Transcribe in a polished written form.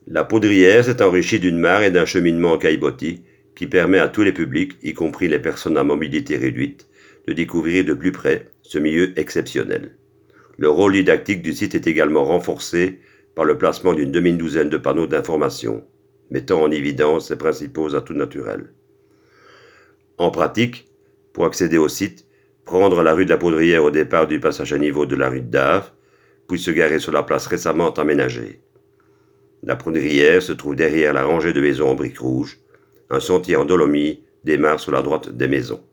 La poudrière s'est enrichie d'une mare et d'un cheminement en caillebotis qui permet à tous les publics, y compris les personnes à mobilité réduite, de découvrir de plus près ce milieu exceptionnel. Le rôle didactique du site est également renforcé par le placement d'une demi-douzaine de panneaux d'information, mettant en évidence ses principaux atouts naturels. En pratique, pour accéder au site, prendre la rue de la Poudrière au départ du passage à niveau de la rue de Dave, puis se garer sur la place récemment aménagée. La Poudrière se trouve derrière la rangée de maisons en briques rouges. Un sentier en dolomie démarre sur la droite des maisons.